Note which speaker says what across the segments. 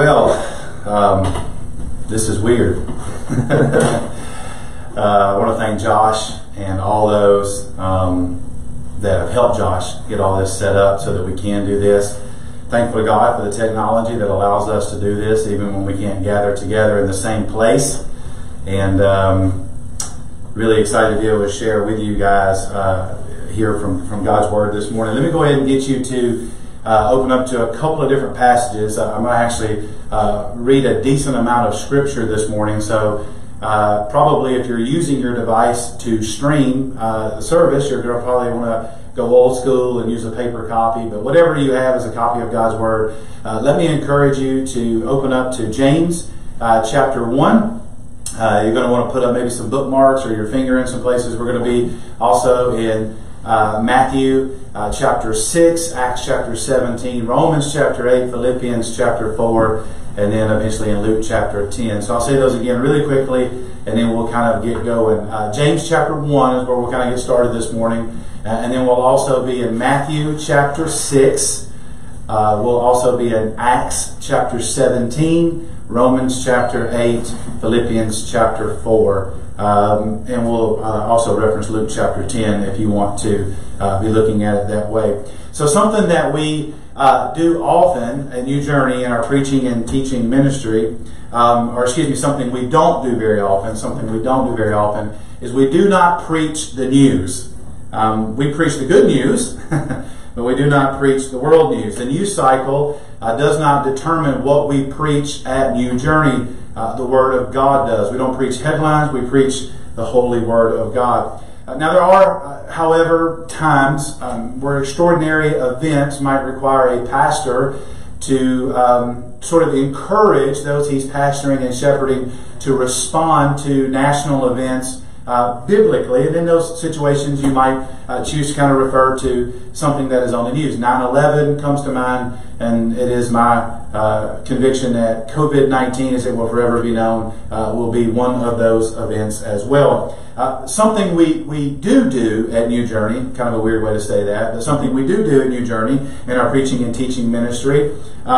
Speaker 1: Well, this is weird. I want to thank Josh and all those that have helped Josh get all this set up so that we can do this. Thankful to God for the technology that allows us to do this even when we can't gather together in the same place. And really excited to be able to share with you guys here from God's Word this morning. Let me go ahead and get you to open up to a couple of different passages. I'm going to actually read a decent amount of Scripture this morning. So probably if you're using your device to stream the service, you're going to probably want to go old school and use a paper copy. But whatever you have as a copy of God's Word, let me encourage you to open up to James chapter 1. You're going to want to put up maybe some bookmarks or your finger in some places. We're going to be also in Matthew chapter 6, Acts chapter 17, Romans chapter 8, Philippians chapter 4, and then eventually in Luke chapter 10. So I'll say those again really quickly, and then we'll kind of get going. James chapter 1 is where we'll kind of get started this morning. And then we'll also be in Matthew chapter 6. We'll also be in Acts chapter 17, Romans chapter 8, Philippians chapter 4. And we'll also reference Luke chapter 10 if you want to be looking at it that way. So something that we do often at New Journey in our preaching and teaching ministry, something we don't do very often, is we do not preach the news. We preach the good news, but we do not preach the world news. The news cycle does not determine what we preach at New Journey. The Word of God does. We don't preach headlines, we preach the holy Word of God. Now there are, however, times where extraordinary events might require a pastor to sort of encourage those he's pastoring and shepherding to respond to national events biblically. And in those situations you might choose to kind of refer to something that is on the news. 9/11 comes to mind, and it is my conviction that COVID-19, as it will forever be known, will be one of those events as well. Something we do at New Journey, kind of a weird way to say that, but something we do at New Journey in our preaching and teaching ministry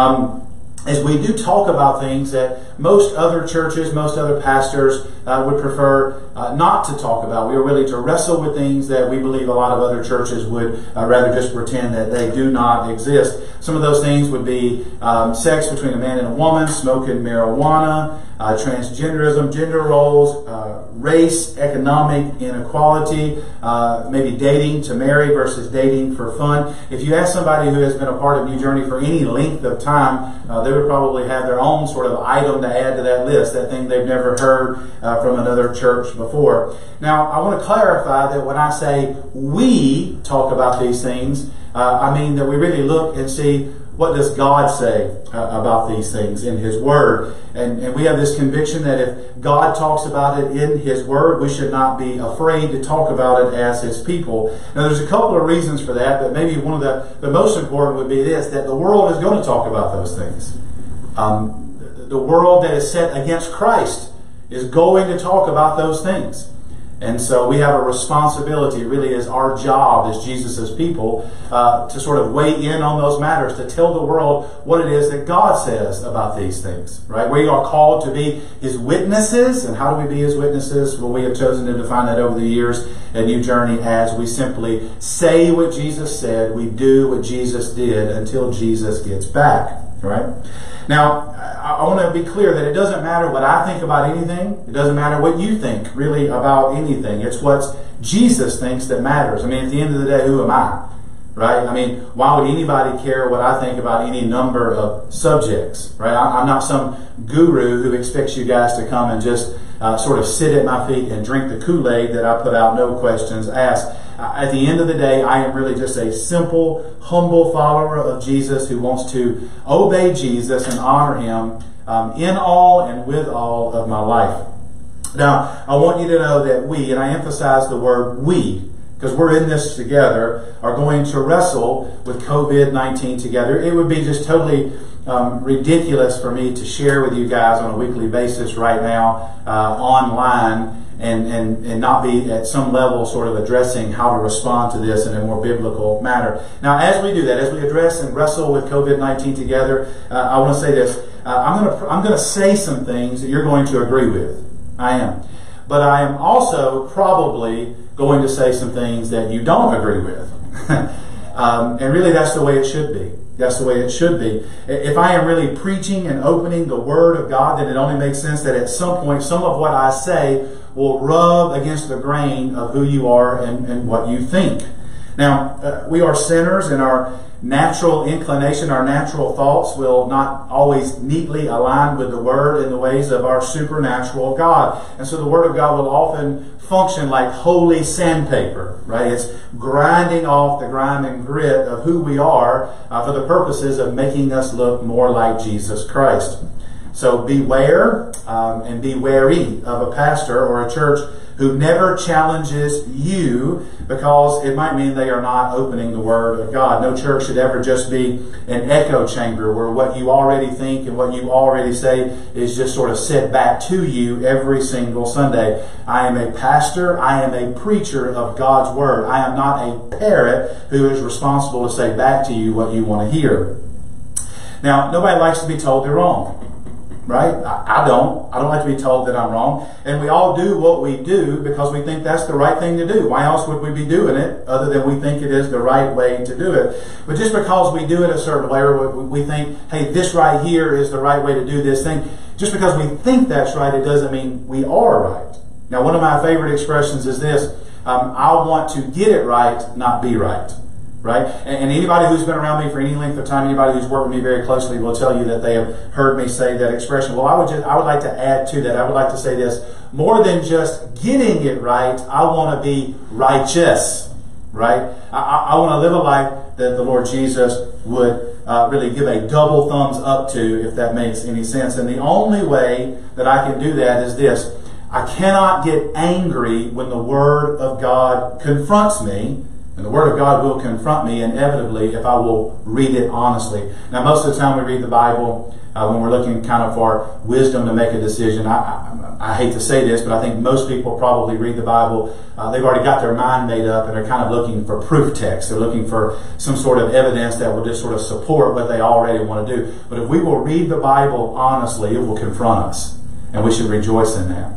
Speaker 1: is we do talk about things that most other churches, most other pastors would prefer not to talk about. We are willing to wrestle with things that we believe a lot of other churches would rather just pretend that they do not exist. Some of those things would be sex between a man and a woman, smoking marijuana, transgenderism, gender roles, race, economic inequality, maybe dating to marry versus dating for fun. If you ask somebody who has been a part of New Journey for any length of time, they would probably have their own sort of item to add to that list, that thing they've never heard from another church before. Now, I want to clarify that when I say we talk about these things, I mean that we really look and see what does God say about these things in His Word. And we have this conviction that if God talks about it in His Word, we should not be afraid to talk about it as His people. Now there's a couple of reasons for that, but maybe one of the most important would be this, that the world is going to talk about those things. The world that is set against Christ is going to talk about those things. And so we have a responsibility. It really is our job as Jesus' people to sort of weigh in on those matters, to tell the world what it is that God says about these things, right? We are called to be His witnesses. And how do we be His witnesses? Well, we have chosen to define that over the years at New Journey as we simply say what Jesus said, we do what Jesus did until Jesus gets back, right? Now, I want to be clear that it doesn't matter what I think about anything. It doesn't matter what you think, really, about anything. It's what Jesus thinks that matters. I mean, at the end of the day, who am I? Right? I mean, why would anybody care what I think about any number of subjects? Right? I'm not some guru who expects you guys to come and just sort of sit at my feet and drink the Kool-Aid that I put out, no questions asked. At the end of the day, I am really just a simple, humble follower of Jesus who wants to obey Jesus and honor Him in all and with all of my life. Now, I want you to know that we, and I emphasize the word we, because we're in this together, are going to wrestle with COVID-19 together. It would be just totally ridiculous for me to share with you guys on a weekly basis right now online and not be at some level sort of addressing how to respond to this in a more biblical manner. Now, as we do that, as we address and wrestle with COVID-19 together, I want to say this. I'm going to say some things that you're going to agree with. I am. But I am also probably going to say some things that you don't agree with. And really, that's the way it should be. That's the way it should be. If I am really preaching and opening the Word of God, then it only makes sense that at some point, some of what I say will rub against the grain of who you are and what you think. Now, we are sinners, and our natural inclination, our natural thoughts will not always neatly align with the Word in the ways of our supernatural God. And so the Word of God will often function like holy sandpaper, right? It's grinding off the grime and grit of who we are for the purposes of making us look more like Jesus Christ. So beware and be wary of a pastor or a church who never challenges you, because it might mean they are not opening the Word of God. No church should ever just be an echo chamber where what you already think and what you already say is just sort of said back to you every single Sunday. I am a pastor. I am a preacher of God's Word. I am not a parrot who is responsible to say back to you what you want to hear. Now, nobody likes to be told they're wrong. Right? I don't like to be told that I'm wrong. And we all do what we do because we think that's the right thing to do. Why else would we be doing it other than we think it is the right way to do it? But just because we do it a certain way, or we think, hey, this right here is the right way to do this thing, just because we think that's right, it doesn't mean we are right. Now, one of my favorite expressions is this: I want to get it right, not be right. Right? And anybody who's been around me for any length of time, anybody who's worked with me very closely will tell you that they have heard me say that expression. Well, I would like to add to that. I would like to say this: more than just getting it right, I want to be righteous. Right? I want to live a life that the Lord Jesus would really give a double thumbs up to, if that makes any sense. And the only way that I can do that is this: I cannot get angry when the Word of God confronts me. And the Word of God will confront me inevitably if I will read it honestly. Now, most of the time we read the Bible when we're looking kind of for wisdom to make a decision. I hate to say this, but I think most people probably read the Bible. They've already got their mind made up, and they're kind of looking for proof text. They're looking for some sort of evidence that will just sort of support what they already want to do. But if we will read the Bible honestly, it will confront us, and we should rejoice in that.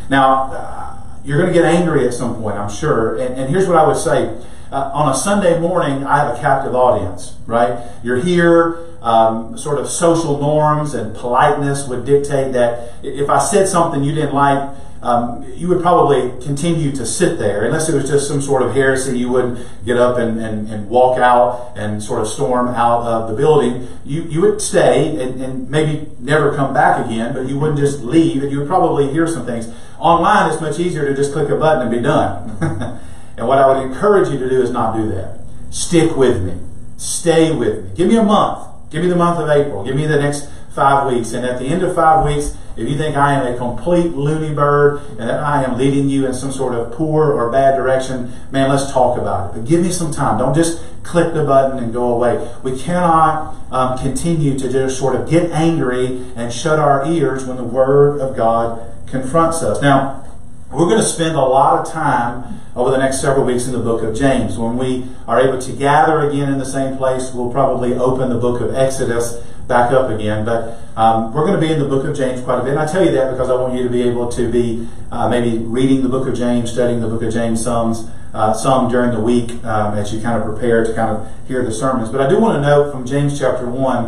Speaker 1: Now, you're going to get angry at some point, I'm sure. And here's what I would say. On a Sunday morning, I have a captive audience, right? You're here, sort of social norms and politeness would dictate that if I said something you didn't like, you would probably continue to sit there. Unless it was just some sort of heresy, you wouldn't get up and walk out and sort of storm out of the building. You would stay and maybe never come back again, but you wouldn't just leave, and you would probably hear some things. Online, it's much easier to just click a button and be done. And what I would encourage you to do is not do that. Stick with me. Stay with me. Give me a month. Give me the month of April. Give me the next 5 weeks. And at the end of 5 weeks, if you think I am a complete loony bird and that I am leading you in some sort of poor or bad direction, man, let's talk about it. But give me some time. Don't just click the button and go away. We cannot continue to just sort of get angry and shut our ears when the Word of God confronts us. Now, we're going to spend a lot of time over the next several weeks in the book of James. When we are able to gather again in the same place, we'll probably open the book of Exodus back up again. But we're going to be in the book of James quite a bit. And I tell you that because I want you to be able to be maybe reading the book of James, studying the book of James some during the week as you kind of prepare to kind of hear the sermons. But I do want to note from James chapter 1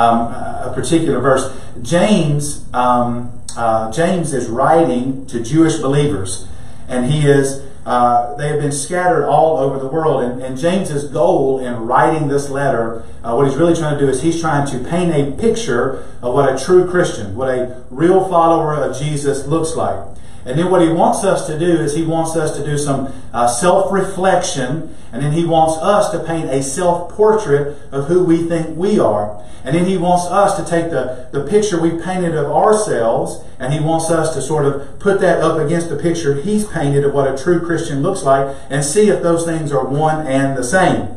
Speaker 1: a particular verse. James is writing to Jewish believers, and they have been scattered all over the world. And James's goal in writing this letter, what he's really trying to do is he's trying to paint a picture of what a true Christian, what a real follower of Jesus looks like. And then what he wants us to do is he wants us to do some self-reflection, and then he wants us to paint a self-portrait of who we think we are. And then he wants us to take the picture we painted of ourselves, and he wants us to sort of put that up against the picture he's painted of what a true Christian looks like, and see if those things are one and the same.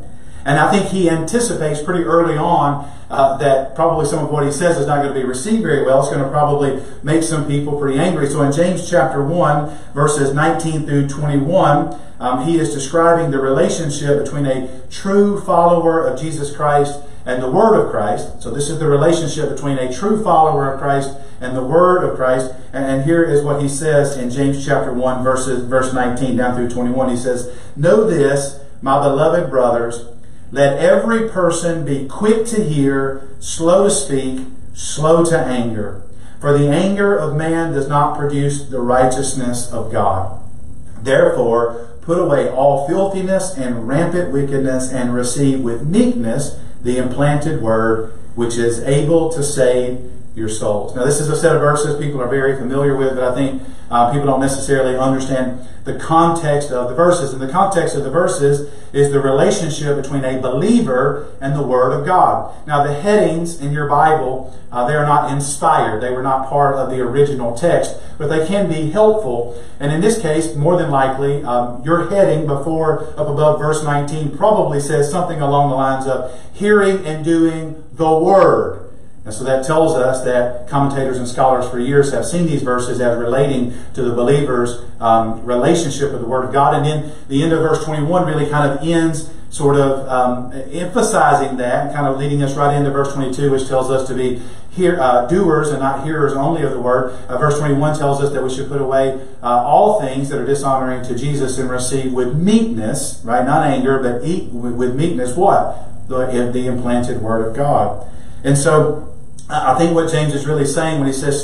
Speaker 1: And I think he anticipates pretty early on that probably some of what he says is not going to be received very well. It's going to probably make some people pretty angry. So in James chapter 1, verses 19 through 21, he is describing the relationship between a true follower of Jesus Christ and the Word of Christ. So this is the relationship between a true follower of Christ and the Word of Christ. And here is what he says in James chapter 1, verse 19 down through 21. He says, "Know this, my beloved brothers, let every person be quick to hear, slow to speak, slow to anger. For the anger of man does not produce the righteousness of God. Therefore, put away all filthiness and rampant wickedness, and receive with meekness the implanted word, which is able to save your souls." Now, this is a set of verses people are very familiar with, but I think people don't necessarily understand the context of the verses. And the context of the verses is the relationship between a believer and the Word of God. Now, the headings in your Bible, they are not inspired. They were not part of the original text, but they can be helpful. And in this case, more than likely, your heading up above verse 19 probably says something along the lines of hearing and doing the Word. And so that tells us that commentators and scholars for years have seen these verses as relating to the believer's relationship with the Word of God. And then the end of verse 21 really kind of ends sort of emphasizing that, and kind of leading us right into verse 22, which tells us to be doers and not hearers only of the Word. Verse 21 tells us that we should put away all things that are dishonoring to Jesus and receive with meekness, right? Not anger, but with meekness what? The implanted Word of God. And so I think what James is really saying when he says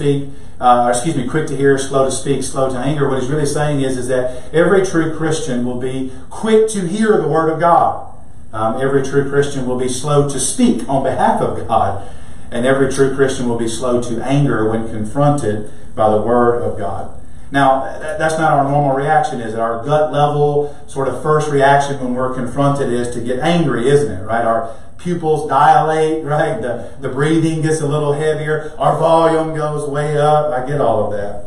Speaker 1: quick to hear, slow to speak, slow to anger, what he's really saying is that every true Christian will be quick to hear the Word of God. Every true Christian will be slow to speak on behalf of God. And every true Christian will be slow to anger when confronted by the Word of God. Now, that's not our normal reaction, is it? Our gut level sort of first reaction when we're confronted is to get angry, isn't it? Right? Our pupils dilate, right? The breathing gets a little heavier. Our volume goes way up. I get all of that.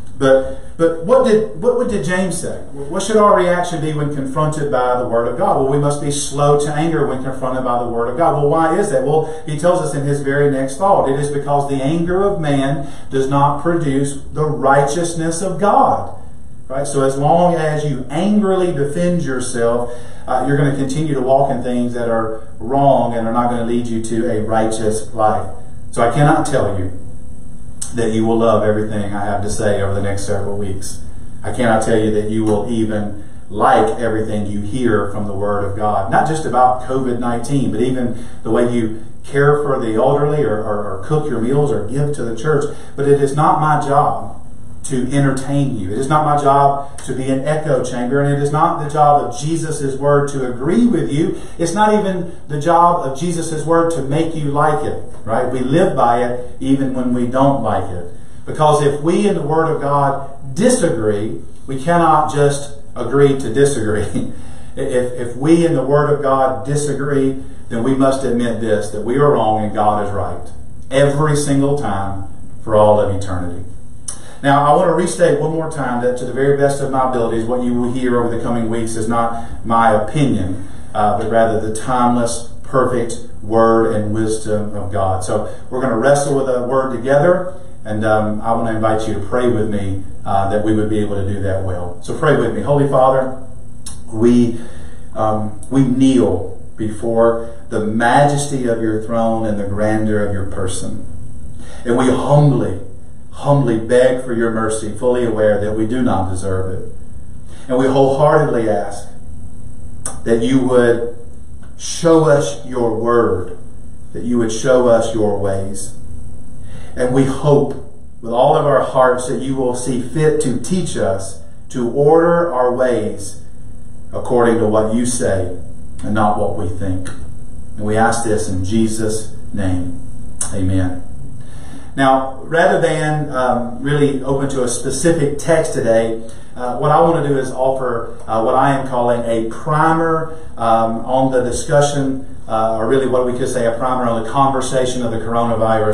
Speaker 1: But what did James say? What should our reaction be when confronted by the Word of God? Well, we must be slow to anger when confronted by the Word of God. Well, why is that? Well, he tells us in his very next thought. It is because the anger of man does not produce the righteousness of God. Right? So as long as you angrily defend yourself, you're going to continue to walk in things that are wrong and are not going to lead you to a righteous life. So I cannot tell you that you will love everything I have to say over the next several weeks. I cannot tell you that you will even like everything you hear from the Word of God. Not just about COVID-19, but even the way you care for the elderly or cook your meals or give to the church. But it is not my job to entertain you. It is not my job to be an echo chamber, and it is not the job of Jesus' Word to agree with you. It's not even the job of Jesus' Word to make you like it, right? We live by it even when we don't like it. Because if we in the Word of God disagree, we cannot just agree to disagree. If we in the Word of God disagree, then we must admit this, that we are wrong and God is right. Every single time for all of eternity. Now, I want to restate one more time that to the very best of my abilities, what you will hear over the coming weeks is not my opinion, but rather the timeless, perfect Word and wisdom of God. So we're going to wrestle with the Word together, and I want to invite you to pray with me that we would be able to do that well. So pray with me. Holy Father, we kneel before the majesty of your throne and the grandeur of your person. And we humbly beg for your mercy, fully aware that we do not deserve it. And we wholeheartedly ask that you would show us your word, that you would show us your ways. And we hope with all of our hearts that you will see fit to teach us to order our ways according to what you say and not what we think. And we ask this in Jesus' name. Amen. Now, rather than really open to a specific text today, what I want to do is offer what I am calling a primer on the discussion, or really what we could say a primer on the conversation of the coronavirus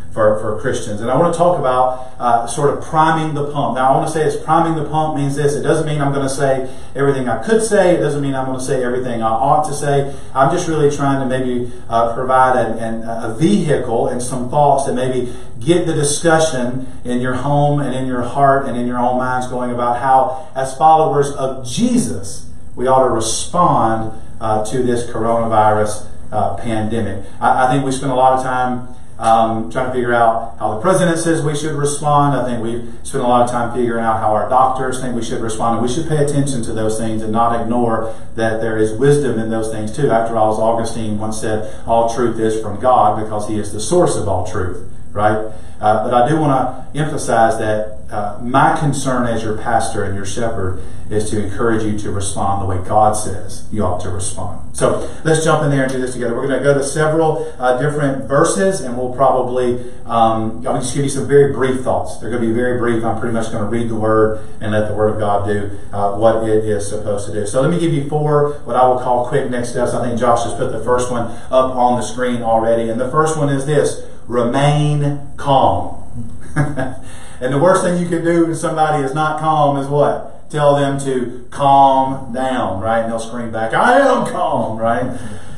Speaker 1: for Christians. And I want to talk about sort of priming the pump. Now, I want to say it's priming the pump means this. It doesn't mean I'm going to say everything I could say. It doesn't mean I'm going to say everything I ought to say. I'm just really trying to maybe provide a vehicle and some thoughts that maybe get the discussion in your home and in your heart and in your own minds going about how, as followers of Jesus, we ought to respond to this coronavirus pandemic. I think we spend a lot of time trying to figure out how the president says we should respond. I think we spend a lot of time figuring out how our doctors think we should respond. And we should pay attention to those things and not ignore that there is wisdom in those things too. After all, as Augustine once said, all truth is from God because He is the source of all truth, right? But I do want to emphasize that my concern as your pastor and your shepherd is to encourage you to respond the way God says you ought to respond. So let's jump in there and do this together. We're going to go to several different verses, and we'll probably, I'll just give you some very brief thoughts. They're going to be very brief. I'm pretty much going to read the Word and let the Word of God do what it is supposed to do. So let me give you 4 what I will call quick next steps. I think Josh has put the first one up on the screen already. And the first one is this: remain calm. And the worst thing you can do when somebody is not calm is what? Tell them to calm down, right? And they'll scream back, I am calm, right?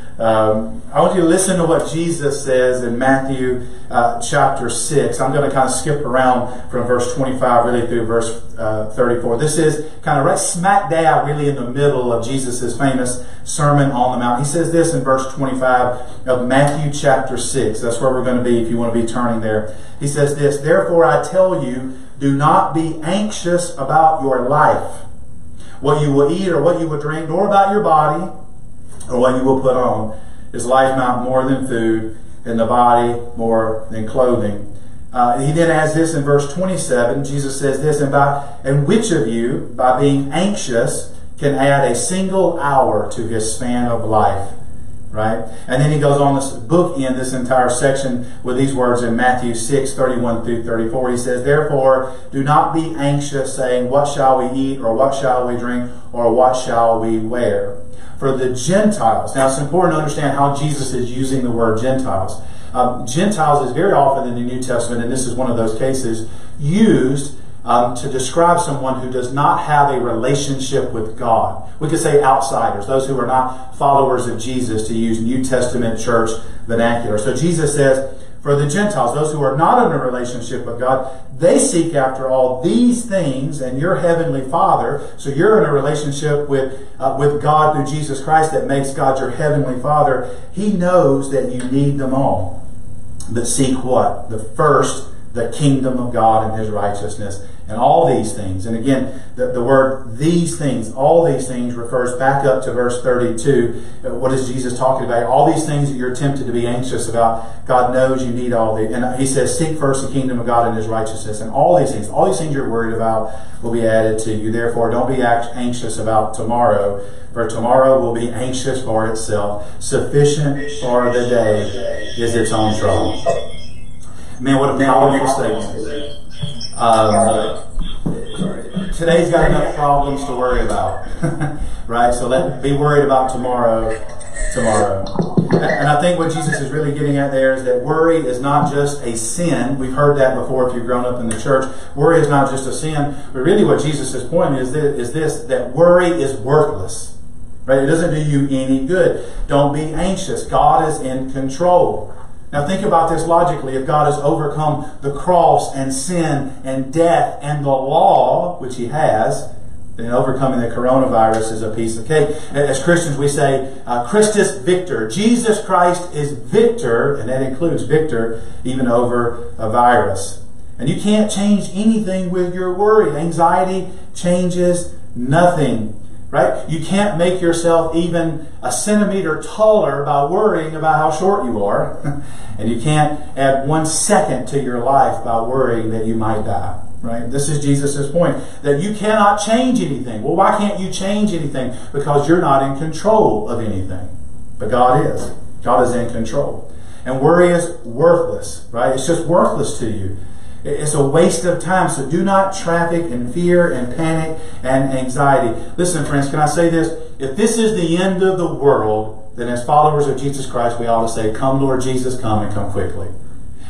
Speaker 1: I want you to listen to what Jesus says in Matthew chapter 6. I'm going to kind of skip around from verse 25 really through verse 34. This is kind of right smack dab really in the middle of Jesus' famous Sermon on the Mount. He says this in verse 25 of Matthew chapter 6. That's where we're going to be if you want to be turning there. He says this: therefore I tell you, do not be anxious about your life, what you will eat or what you will drink, nor about your body or what you will put on. Is life not more than food, and the body more than clothing? He then adds this in verse 27. Jesus says this, and which of you, by being anxious, can add a single hour to his span of life? Right? And then he goes on this bookend this entire section with these words in Matthew 6, 31 through 34. He says, therefore, do not be anxious, saying, what shall we eat, or what shall we drink, or what shall we wear? For the Gentiles. Now, it's important to understand how Jesus is using the word Gentiles. Gentiles is very often in the New Testament, and this is one of those cases, used to describe someone who does not have a relationship with God. We could say outsiders, those who are not followers of Jesus, to use New Testament church vernacular. So Jesus says, for the Gentiles, those who are not in a relationship with God, they seek after all these things, and your heavenly Father, so you're in a relationship with God through Jesus Christ that makes God your heavenly Father. He knows that you need them all. But seek what? The kingdom of God and His righteousness, and all these things. And again, the word these things, all these things, refers back up to verse 32. What is Jesus talking about? All these things that you're tempted to be anxious about, God knows you need all these. And He says, seek first the kingdom of God and His righteousness. And all these things you're worried about will be added to you. Therefore, don't be anxious about tomorrow, for tomorrow will be anxious for itself. Sufficient for the day is its own trouble. Man, what a powerful statement. Today's got enough problems to worry about. Right? So be worried about tomorrow. And I think what Jesus is really getting at there is that worry is not just a sin. We've heard that before if you've grown up in the church. Worry is not just a sin. But really what Jesus' point is this, that worry is worthless. Right? It doesn't do you any good. Don't be anxious. God is in control. Now think about this logically. If God has overcome the cross and sin and death and the law, which He has, then overcoming the coronavirus is a piece of cake. As Christians, we say, Christus Victor. Jesus Christ is victor, and that includes victor even over a virus. And you can't change anything with your worry. Anxiety changes nothing. Right? You can't make yourself even a centimeter taller by worrying about how short you are. And you can't add 1 second to your life by worrying that you might die. Right? This is Jesus' point, that you cannot change anything. Well, why can't you change anything? Because you're not in control of anything. But God is. God is in control. And worry is worthless. Right? It's just worthless to you. It's a waste of time. So do not traffic in fear and panic and anxiety. Listen, friends, can I say this? If this is the end of the world, then as followers of Jesus Christ, we ought to say, come, Lord Jesus, come, and come quickly.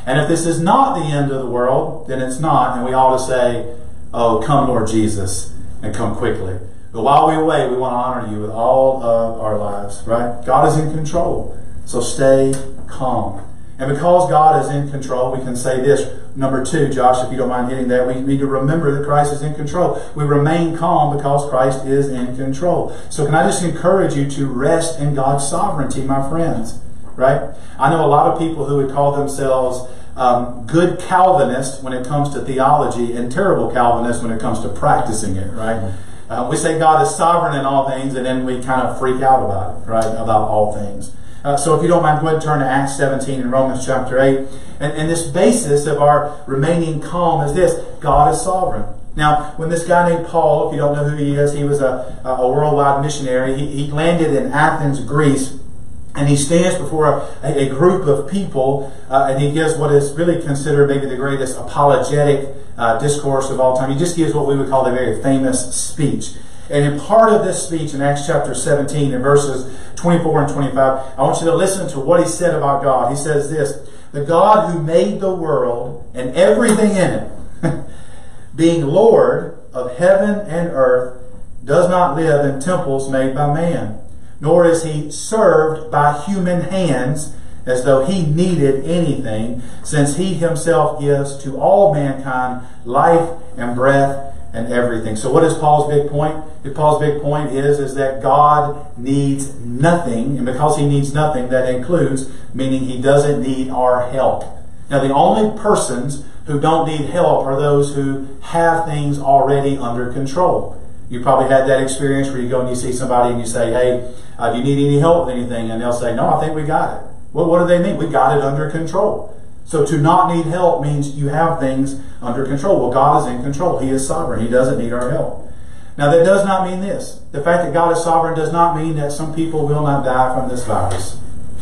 Speaker 1: And if this is not the end of the world, then it's not. And we ought to say, oh, come Lord Jesus, and come quickly. But while we wait, we want to honor you with all of our lives, right? God is in control. So stay calm. And because God is in control, we can say this. Number 2, Josh, if you don't mind hitting that, we need to remember that Christ is in control. We remain calm because Christ is in control. So can I just encourage you to rest in God's sovereignty, my friends? Right? I know a lot of people who would call themselves good Calvinists when it comes to theology and terrible Calvinists when it comes to practicing it, right? We say God is sovereign in all things, and then we kind of freak out about it, right? About all things. So if you don't mind, go ahead and turn to Acts 17 and Romans chapter 8. And this basis of our remaining calm is this: God is sovereign. Now, when this guy named Paul, if you don't know who he is, he was a worldwide missionary. He landed in Athens, Greece, and he stands before a group of people, and he gives what is really considered maybe the greatest apologetic discourse of all time. He just gives what we would call a very famous speech. And in part of this speech in Acts chapter 17 and verses 24 and 25, I want you to listen to what he said about God. He says this: the God who made the world and everything in it, being Lord of heaven and earth, does not live in temples made by man, nor is he served by human hands as though he needed anything, since he himself gives to all mankind life and breath and everything. So what is Paul's big point? Paul's big point is that God needs nothing, and because he needs nothing, that includes, meaning he doesn't need our help. Now, the only persons who don't need help are those who have things already under control. You probably had that experience where you go and you see somebody and you say, hey, do you need any help with anything? And they'll say, no, I think we got it. Well, what do they mean? We got it under control. So to not need help means you have things under control. Well, God is in control. He is sovereign. He doesn't need our help. Now, that does not mean this. The fact that God is sovereign does not mean that some people will not die from this virus.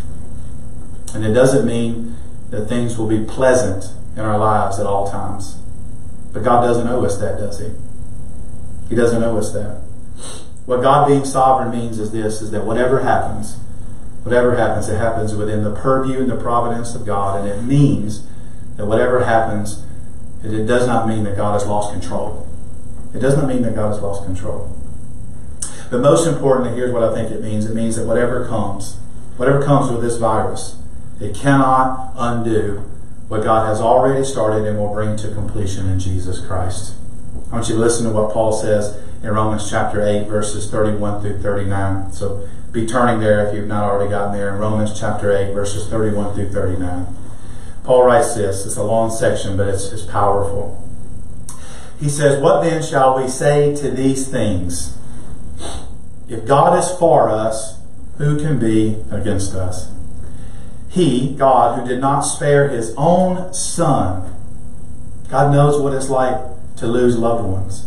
Speaker 1: And it doesn't mean that things will be pleasant in our lives at all times. But God doesn't owe us that, does He? He doesn't owe us that. What God being sovereign means is this, is that whatever happens, it happens within the purview and the providence of God. And it means that whatever happens, it does not mean that God has lost control. It does not mean that God has lost control. But most importantly, here's what I think it means. It means that whatever comes with this virus, it cannot undo what God has already started and will bring to completion in Jesus Christ. I want you to listen to what Paul says in Romans chapter 8, verses 31 through 39. So be turning there if you've not already gotten there. In Romans chapter 8, verses 31 through 39. Paul writes this. It's a long section, but it's powerful. He says, "What then shall we say to these things? If God is for us, who can be against us? He, God, who did not spare His own Son." God knows what it's like to lose loved ones.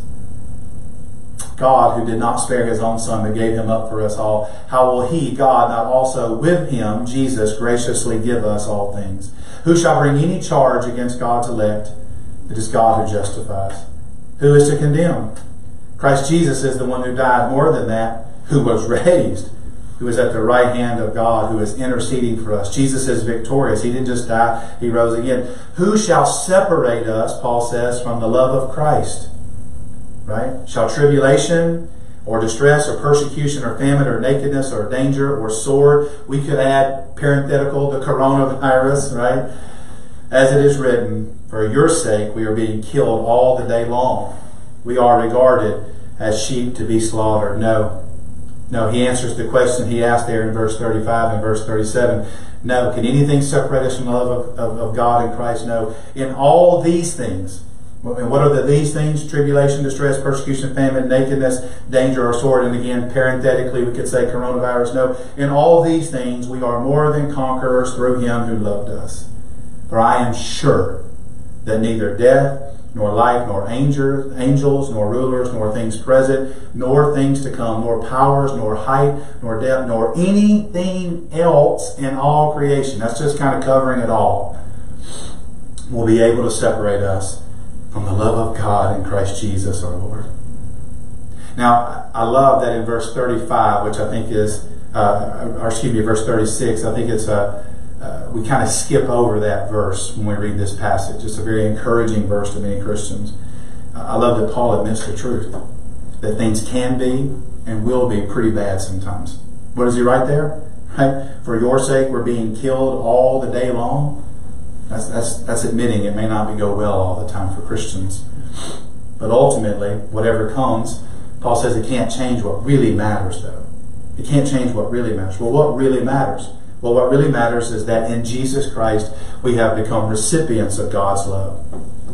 Speaker 1: God, who did not spare His own Son, but gave Him up for us all, how will He, God, not also with Him, Jesus, graciously give us all things? Who shall bring any charge against God's elect? It is God who justifies. Who is to condemn? Christ Jesus is the one who died, more than that, who was raised, who is at the right hand of God, who is interceding for us. Jesus is victorious. He didn't just die, He rose again. Who shall separate us, Paul says, from the love of Christ? Right? Shall tribulation or distress or persecution or famine or nakedness or danger or sword? We could add parenthetical the coronavirus, right? As it is written, for your sake we are being killed all the day long. We are regarded as sheep to be slaughtered. No, He answers the question He asked there in verse 35 and verse 37. No. Can anything separate us from the love of God in Christ? No. In all these things. And what are these things? Tribulation, distress, persecution, famine, nakedness, danger, or sword. And again, parenthetically, we could say coronavirus. No. In all these things, we are more than conquerors through Him who loved us. For I am sure that neither death, nor life, nor angels, nor rulers, nor things present, nor things to come, nor powers, nor height, nor depth, nor anything else in all creation, that's just kind of covering it all, will be able to separate us from the love of God in Christ Jesus our Lord. Now, I love that in verse 35, which I think is, verse 36, I think it's we kind of skip over that verse when we read this passage. It's a very encouraging verse to many Christians. I love that Paul admits the truth, that things can be and will be pretty bad sometimes. What does he write there? Right? For your sake, we're being killed all the day long. That's admitting it may not go well all the time for Christians. But ultimately, whatever comes, Paul says it can't change what really matters, though. It can't change what really matters. Well, what really matters? Well, what really matters is that in Jesus Christ, we have become recipients of God's love.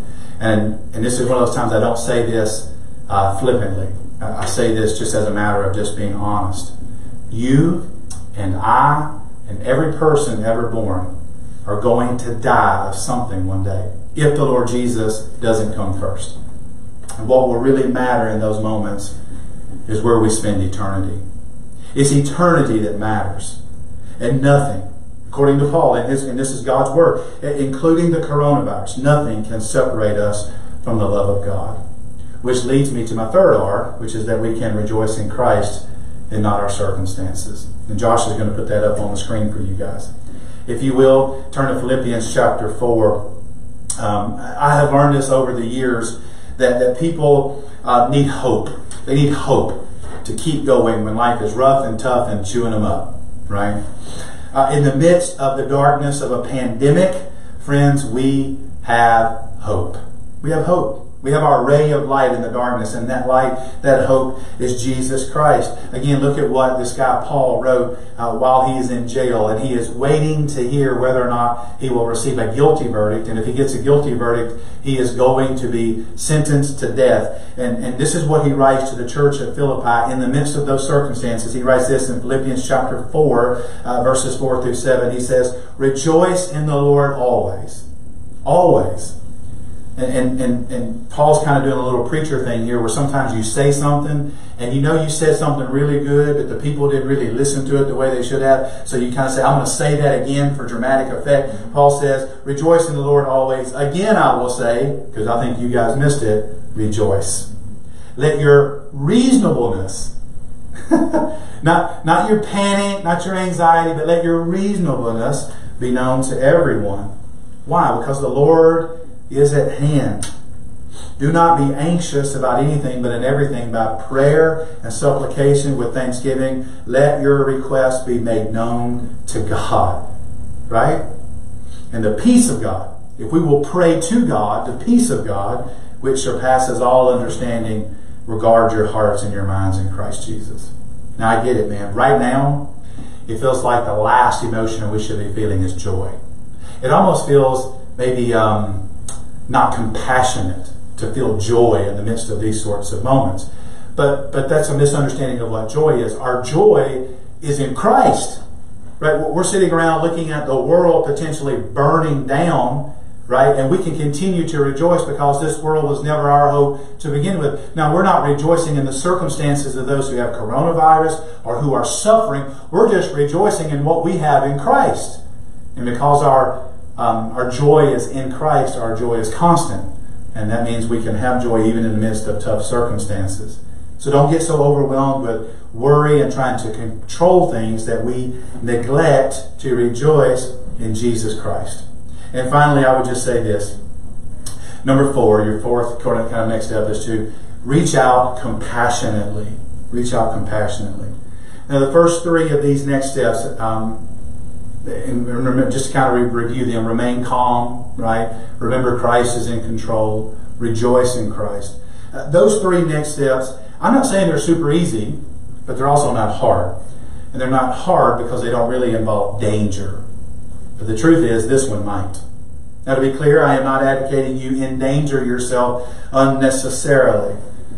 Speaker 1: And this is one of those times I don't say this flippantly. I say this just as a matter of just being honest. You and I and every person ever born are going to die of something one day if the Lord Jesus doesn't come first. And what will really matter in those moments is where we spend eternity. It's eternity that matters. And nothing, according to Paul, and this is God's word, including the coronavirus, nothing can separate us from the love of God. Which leads me to my third R, which is that we can rejoice in Christ and not our circumstances. And Josh is going to put that up on the screen for you guys. If you will, turn to Philippians chapter 4. I have learned this over the years that people need hope. They need hope to keep going when life is rough and tough and chewing them up, right? In the midst of the darkness of a pandemic, friends, we have hope. We have hope. We have our ray of light in the darkness, and that light, that hope, is Jesus Christ. Again, look at what this guy Paul wrote while he is in jail, and he is waiting to hear whether or not he will receive a guilty verdict, and if he gets a guilty verdict, he is going to be sentenced to death. And this is what he writes to the church at Philippi in the midst of those circumstances. He writes this in Philippians chapter 4, verses 4 through 7. He says, "Rejoice in the Lord always." Always. And Paul's kind of doing a little preacher thing here where sometimes you say something and you know you said something really good, but the people didn't really listen to it the way they should have. So you kind of say, I'm going to say that again for dramatic effect. Paul says, rejoice in the Lord always. Again, I will say, because I think you guys missed it, rejoice. Let your reasonableness, not your panic, not your anxiety, but let your reasonableness be known to everyone. Why? Because the Lord is at hand. Do not be anxious about anything, but in everything by prayer and supplication with thanksgiving, let your requests be made known to God. Right? And the peace of God, if we will pray to God, the peace of God, which surpasses all understanding, regard your hearts and your minds in Christ Jesus. Now I get it, man. Right now, it feels like the last emotion we should be feeling is joy. It almost feels maybe not compassionate to feel joy in the midst of these sorts of moments. But that's a misunderstanding of what joy is. Our joy is in Christ. Right? We're sitting around looking at the world potentially burning down, right? And we can continue to rejoice because this world was never our hope to begin with. Now, we're not rejoicing in the circumstances of those who have coronavirus or who are suffering. We're just rejoicing in what we have in Christ. And because our joy is in Christ, our joy is constant. And that means we can have joy even in the midst of tough circumstances. So don't get so overwhelmed with worry and trying to control things that we neglect to rejoice in Jesus Christ. And finally, I would just say this. Number 4, your fourth kind of next step is to reach out compassionately. Reach out compassionately. Now, the first 3 of these next steps, and remember, just to kind of review them. Remain calm, right? Remember Christ is in control. Rejoice in Christ. Those 3 next steps, I'm not saying they're super easy, but they're also not hard. And they're not hard because they don't really involve danger. But the truth is, this one might. Now, to be clear, I am not advocating you endanger yourself unnecessarily.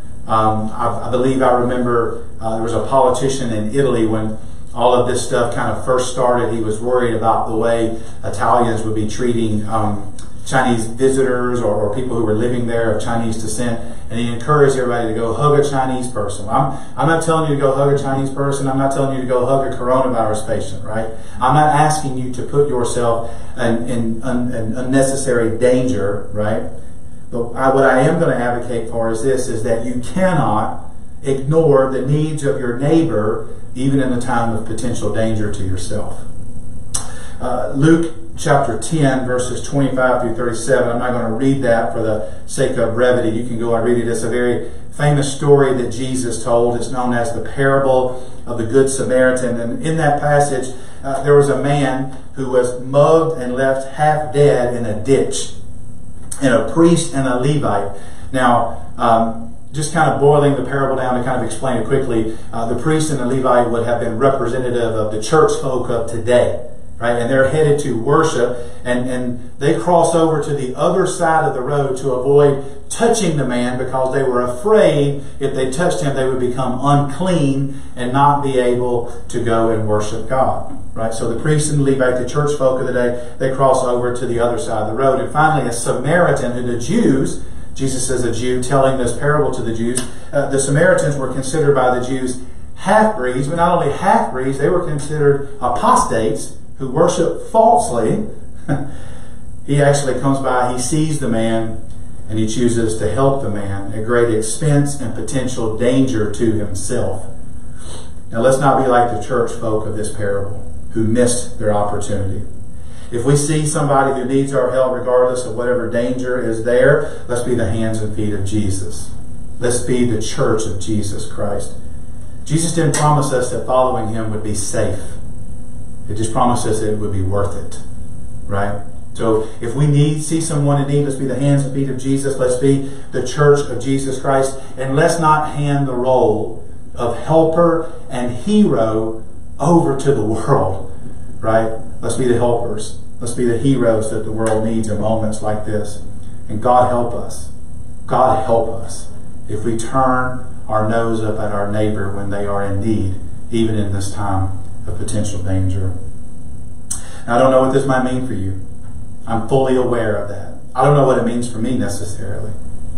Speaker 1: I remember there was a politician in Italy when all of this stuff kind of first started. He was worried about the way Italians would be treating Chinese visitors or people who were living there of Chinese descent, and he encouraged everybody to go hug a Chinese person. I'm not telling you to go hug a Chinese person. I'm not telling you to go hug a coronavirus patient, right? I'm not asking you to put yourself in unnecessary danger, right? But what I am going to advocate for is this, is that you cannot ignore the needs of your neighbor even in a time of potential danger to yourself. Luke chapter 10, verses 25 through 37. I'm not going to read that for the sake of brevity. You can go and read it. It's a very famous story that Jesus told. It's known as the parable of the Good Samaritan. And in that passage, there was a man who was mugged and left half dead in a ditch, and a priest and a Levite. Now, just kind of boiling the parable down to kind of explain it quickly, the priest and the Levite would have been representative of the church folk of today, right? And they're headed to worship, and they cross over to the other side of the road to avoid touching the man because they were afraid if they touched him they would become unclean and not be able to go and worship God, right? So the priest and the Levite, the church folk of the day, they cross over to the other side of the road. And finally, a Samaritan, who the Jews, Jesus is a Jew telling this parable to the Jews, the Samaritans were considered by the Jews half-breeds, but not only half-breeds, they were considered apostates who worship falsely. He actually comes by, he sees the man, and he chooses to help the man at great expense and potential danger to himself. Now let's not be like the church folk of this parable who missed their opportunity. If we see somebody who needs our help, regardless of whatever danger is there, let's be the hands and feet of Jesus. Let's be the church of Jesus Christ. Jesus didn't promise us that following him would be safe. It just promised us that it would be worth it, right? So if we see someone in need, let's be the hands and feet of Jesus. Let's be the church of Jesus Christ. And let's not hand the role of helper and hero over to the world, right? Let's be the helpers. Let's be the heroes that the world needs in moments like this. And God help us. God help us if we turn our nose up at our neighbor when they are in need, even in this time of potential danger. Now, I don't know what this might mean for you. I'm fully aware of that. I don't know what it means for me necessarily.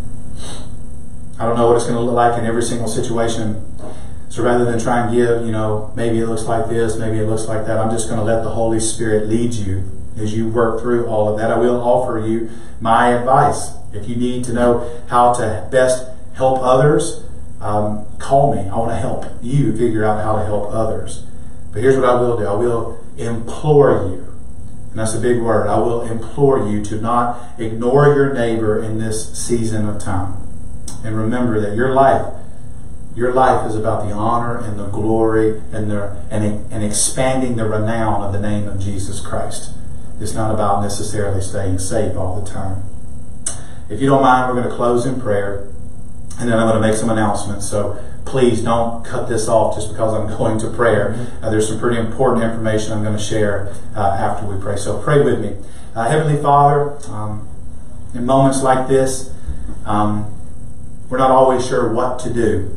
Speaker 1: I don't know what it's going to look like in every single situation. So rather than try and give, maybe it looks like this, maybe it looks like that, I'm just going to let the Holy Spirit lead you as you work through all of that. I will offer you my advice. If you need to know how to best help others, call me. I want to help you figure out how to help others. But here's what I will do. I will implore you. And that's a big word. I will implore you to not ignore your neighbor in this season of time. And remember that your life is about the honor and the glory and expanding the renown of the name of Jesus Christ. It's not about necessarily staying safe all the time. If you don't mind, we're going to close in prayer, and then I'm going to make some announcements. So please don't cut this off just because I'm going to prayer. There's some pretty important information I'm going to share after we pray. So pray with me. Heavenly Father, in moments like this, we're not always sure what to do.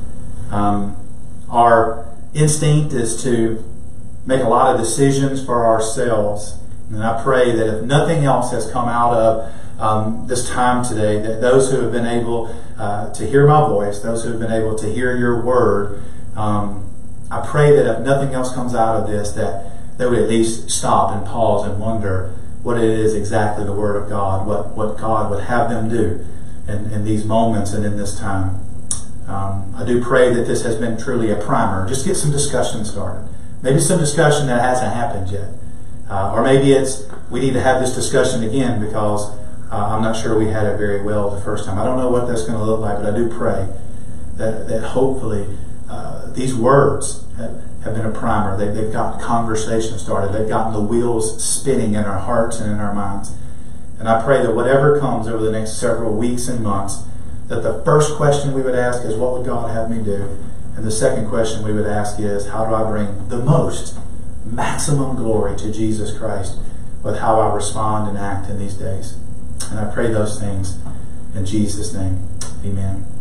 Speaker 1: Our instinct is to make a lot of decisions for ourselves. And I pray that if nothing else has come out of this time today, that those who have been able to hear my voice, those who have been able to hear your word, I pray that if nothing else comes out of this, that they would at least stop and pause and wonder what it is exactly the word of God, what God would have them do in these moments and in this time. I do pray that this has been truly a primer. Just get some discussion started. Maybe some discussion that hasn't happened yet. Or maybe we need to have this discussion again because I'm not sure we had it very well the first time. I don't know what that's going to look like, but I do pray that hopefully these words have been a primer. They've gotten conversation started. They've gotten the wheels spinning in our hearts and in our minds. And I pray that whatever comes over the next several weeks and months, that the first question we would ask is, what would God have me do? And the second question we would ask is, how do I bring the most maximum glory to Jesus Christ with how I respond and act in these days? And I pray those things in Jesus' name. Amen.